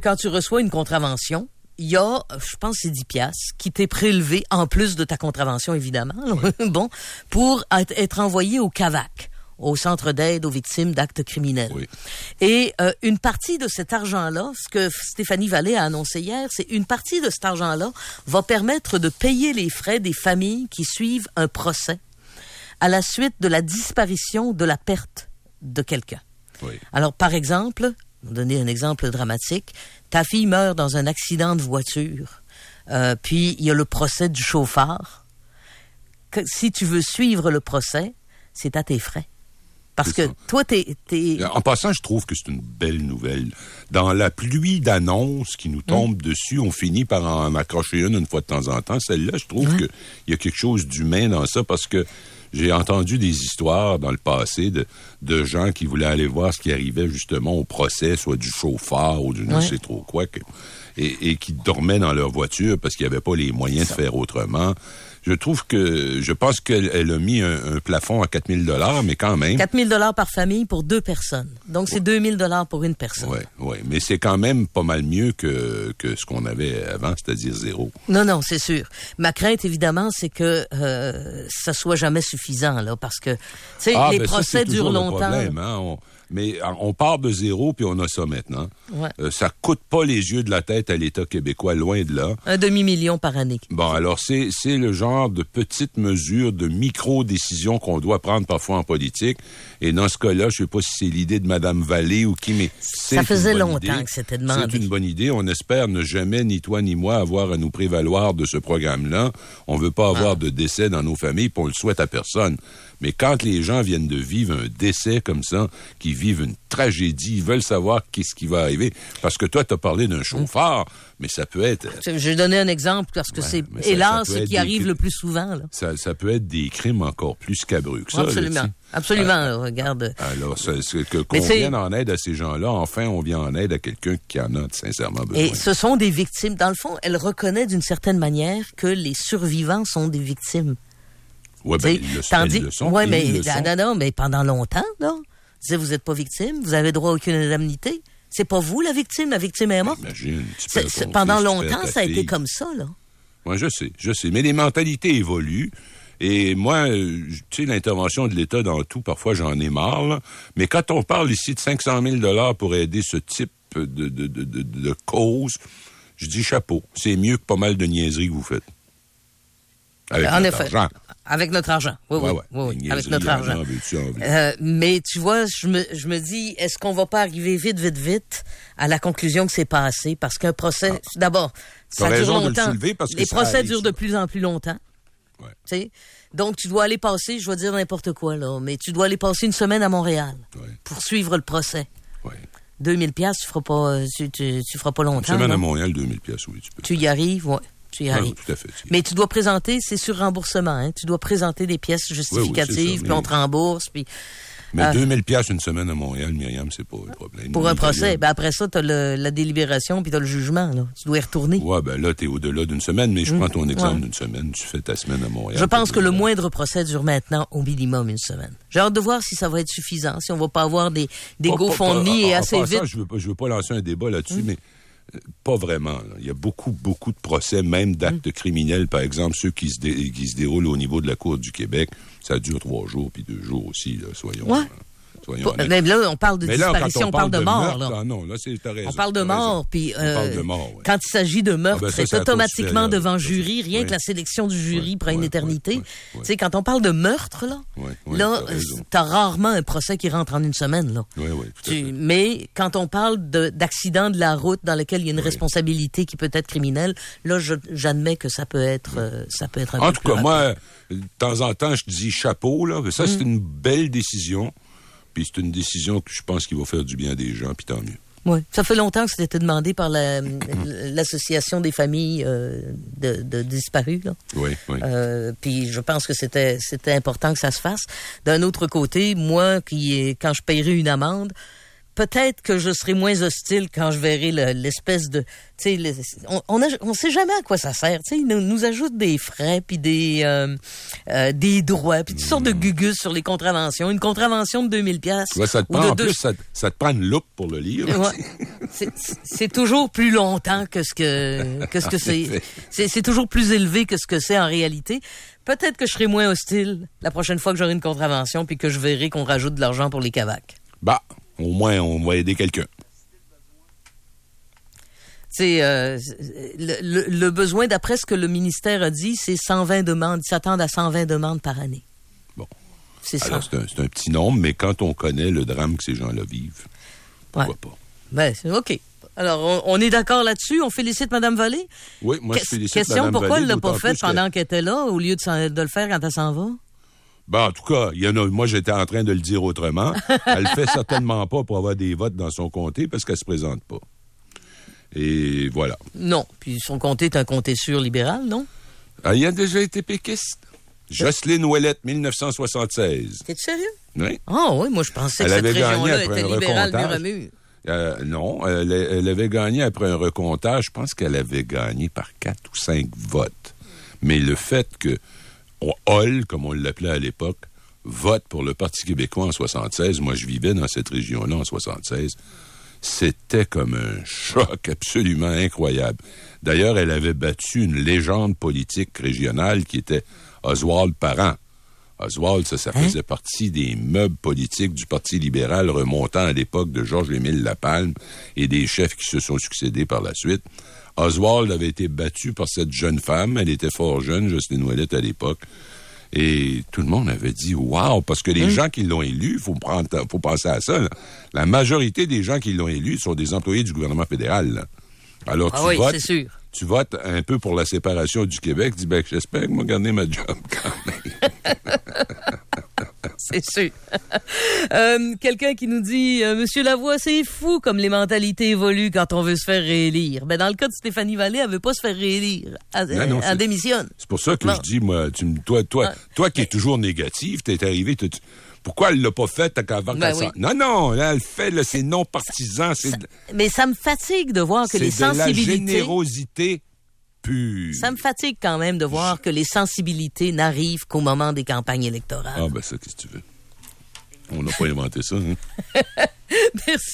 quand tu reçois une contravention, il y a, je pense, c'est 10 piastres qui t'est prélevé en plus de ta contravention, évidemment, bon, pour être envoyé au CAVAC, au Centre d'aide aux victimes d'actes criminels. Oui. Et une partie de cet argent-là, ce que Stéphanie Vallée a annoncé hier, c'est une partie de cet argent-là va permettre de payer les frais des familles qui suivent un procès à la suite de la disparition, de la perte de quelqu'un. Oui. Alors, par exemple, je vais donner un exemple dramatique, ta fille meurt dans un accident de voiture, puis il y a le procès du chauffeur. Si tu veux suivre le procès, c'est à tes frais. Parce que toi, t'es... En passant, je trouve que c'est une belle nouvelle. Dans la pluie d'annonces qui nous tombe dessus, on finit par en accrocher une fois de temps en temps. Celle-là, je trouve qu'il y a quelque chose d'humain dans ça, parce que j'ai entendu des histoires dans le passé de gens qui voulaient aller voir ce qui arrivait justement au procès, soit du chauffeur ou du ne sais trop quoi, et qui dormaient dans leur voiture parce qu'il n'y avait pas les moyens de faire autrement. Je pense qu'elle a mis un plafond à 4 000 $, mais quand même. 4 000 $ par famille pour 2 personnes. Donc, c'est 2 000 $ pour une personne. Oui. Mais c'est quand même pas mal mieux que ce qu'on avait avant, c'est-à-dire 0. Non, c'est sûr. Ma crainte, évidemment, c'est que ça soit jamais suffisant, là, parce que, tu sais, les procès durent longtemps. Problème, hein? Mais on part de 0, puis on a ça maintenant. Ouais. Ça coûte pas les yeux de la tête à l'État québécois, loin de là. 500 000 par année. Bon, alors c'est le genre de petites mesures, de micro-décisions qu'on doit prendre parfois en politique. Et dans ce cas-là, je sais pas si c'est l'idée de Mme Vallée ou qui, mais ça faisait longtemps que c'était demandé. C'est une bonne idée. On espère ne jamais, ni toi ni moi, avoir à nous prévaloir de ce programme-là. On veut pas avoir de décès dans nos familles, puis on le souhaite à personne. Mais quand les gens viennent de vivre un décès comme ça, qui vivent une tragédie, ils veulent savoir qu'est-ce qui va arriver. Parce que toi, tu as parlé d'un chauffeur, mais ça peut être... Je vais donner un exemple, parce que c'est, hélas, ce qui arrive le plus souvent. Là. Ça peut être des crimes encore plus scabreux que ça. Absolument. Là, absolument, regarde. Alors, qu'on vienne en aide à ces gens-là, enfin, on vient en aide à quelqu'un qui en a sincèrement besoin. Et ce sont des victimes. Dans le fond, elle reconnaît d'une certaine manière que les survivants sont des victimes. Oui, bien, ils le sont. Oui, mais non, mais pendant longtemps, là, vous n'êtes pas victime, vous avez droit à aucune indemnité. C'est pas vous la victime est morte. Imagine, pendant longtemps, ça a été comme ça, là. Moi, je sais. Mais les mentalités évoluent. Et moi, tu sais, l'intervention de l'État dans tout, parfois, j'en ai marre, là. Mais quand on parle ici de 500 000 $ pour aider ce type de cause, je dis chapeau. C'est mieux que pas mal de niaiseries que vous faites. Avec notre argent. Avec notre argent. Oui, avec notre argent. Mais tu vois, je me dis, est-ce qu'on va pas arriver vite à la conclusion que c'est pas assez? Parce qu'un procès, d'abord, ça dure longtemps. Les procès durent de plus en plus longtemps. Ouais. Tu sais? Donc, tu dois aller passer, je vais dire n'importe quoi, là, mais tu dois aller passer une semaine à Montréal pour suivre le procès. Ouais. 2 000 $, tu feras pas longtemps. Une semaine à Montréal, 2 000 $, oui, tu peux. Tu y arrives, oui. Tout à fait. Mais tu dois présenter, c'est sur remboursement, hein? Tu dois présenter des pièces justificatives, puis on te rembourse, puis... Mais 2 000 $ une semaine à Montréal, Myriam, c'est pas un problème. Pour un procès, après ça, t'as la délibération, puis t'as le jugement, là. Tu dois y retourner. Ouais, là, t'es au-delà d'une semaine, mais je prends ton exemple d'une semaine, tu fais ta semaine à Montréal. Je pense que le moindre procès dure maintenant au minimum une semaine. J'ai hâte de voir si ça va être suffisant, si on va pas avoir des GoFundMe et assez vite. Je veux pas lancer un débat là-dessus, mais... Pas vraiment. Là. Il y a beaucoup de procès, même d'actes criminels, par exemple, ceux qui se déroulent au niveau de la Cour du Québec. Ça dure 3 jours, puis 2 jours aussi, là, soyons mais là, on parle de disparition, on parle de mort. Meurtre, là. Non, là, t'as raison. On parle de mort, puis quand il s'agit de meurtre, c'est automatiquement devant jury, rien que la sélection du jury prend une éternité. Tu sais, quand on parle de meurtre, là, t'as rarement un procès qui rentre en une semaine, là. Mais quand on parle d'accident de la route dans lequel il y a une responsabilité qui peut être criminelle, là, j'admets que ça peut être un peu plus. En tout cas, moi, de temps en temps, je dis chapeau, là. Ça, c'est une belle décision. Puis c'est une décision que je pense qu'il va faire du bien à des gens, puis tant mieux. Oui. Ça fait longtemps que c'était demandé par l'association des familles de disparus. Là. Oui. Puis je pense que c'était important que ça se fasse. D'un autre côté, moi, quand je paierai une amende, peut-être que je serai moins hostile quand je verrai l'espèce de... Tu sais, on sait jamais à quoi ça sert. Tu sais, ils nous ajoutent des frais, puis des droits, puis toutes sortes de gugus sur les contraventions. Une contravention de 2000 piastres. Ouais, ça te prend, en plus, ça te prend une loupe pour le lire. Ouais. C'est toujours plus longtemps que ce que c'est. C'est toujours plus élevé que ce que c'est en réalité. Peut-être que je serai moins hostile la prochaine fois que j'aurai une contravention, puis que je verrai qu'on rajoute de l'argent pour les cavacs. Bah, au moins, on va aider quelqu'un. C'est le besoin, d'après ce que le ministère a dit, c'est 120 demandes. Ils s'attendent à 120 demandes par année. Bon. C'est alors, ça. C'est un petit nombre, mais quand on connaît le drame que ces gens-là vivent, pourquoi pas? Ben, c'est OK. Alors, on est d'accord là-dessus. On félicite Mme Vallée. Oui, moi, je félicite Question, Mme pourquoi Vallée, elle l'a pas d'autant fait plus pendant qu'elle était là, au lieu de le faire quand elle s'en va? Ben, en tout cas, il y en a, moi, j'étais en train de le dire autrement. Elle le fait certainement pas pour avoir des votes dans son comté parce qu'elle se présente pas. Et voilà. Non. Puis son comté est un comté sûr libéral, non? Ah, il a déjà été péquiste. Jocelyne Ouellette, 1976. T'es sérieux? Oui. Ah oui, moi je pensais que cette région-là était libérale mur à mur. Non, elle avait gagné après un recomptage. Je pense qu'elle avait gagné par 4 ou 5 votes. Mais le fait que Hall, comme on l'appelait à l'époque, vote pour le Parti québécois en 76, moi je vivais dans cette région-là en 76, c'était comme un choc absolument incroyable. D'ailleurs, elle avait battu une légende politique régionale qui était Oswald Parent. Oswald, ça faisait partie des meubles politiques du Parti libéral remontant à l'époque de Georges-Émile Lapalme et des chefs qui se sont succédés par la suite. Oswald avait été battu par cette jeune femme. Elle était fort jeune, Jocelyne Ouellette, à l'époque. Et tout le monde avait dit « Wow », parce que les gens qui l'ont élu, faut penser à ça, là. La majorité des gens qui l'ont élu sont des employés du gouvernement fédéral, là. Alors, c'est sûr. Tu votes un peu pour la séparation du Québec, tu dis, ben, j'espère que moi garder ma job quand même. C'est sûr. Quelqu'un qui nous dit, Monsieur Lavoie, c'est fou comme les mentalités évoluent quand on veut se faire réélire. Ben, dans le cas de Stéphanie Vallée, elle veut pas se faire réélire. Elle démissionne. C'est pour ça que je dis, moi, toi qui es toujours négatif, t'es arrivé, pourquoi elle l'a pas fait avant qu'elle s'en... Non, là, elle fait, là, c'est non partisan. Mais ça me fatigue de voir que les sensibilités... C'est de la générosité pure. Ça me fatigue quand même de voir que les sensibilités n'arrivent qu'au moment des campagnes électorales. Ah, ben ça, qu'est-ce que tu veux? On n'a pas inventé ça, hein? Merci.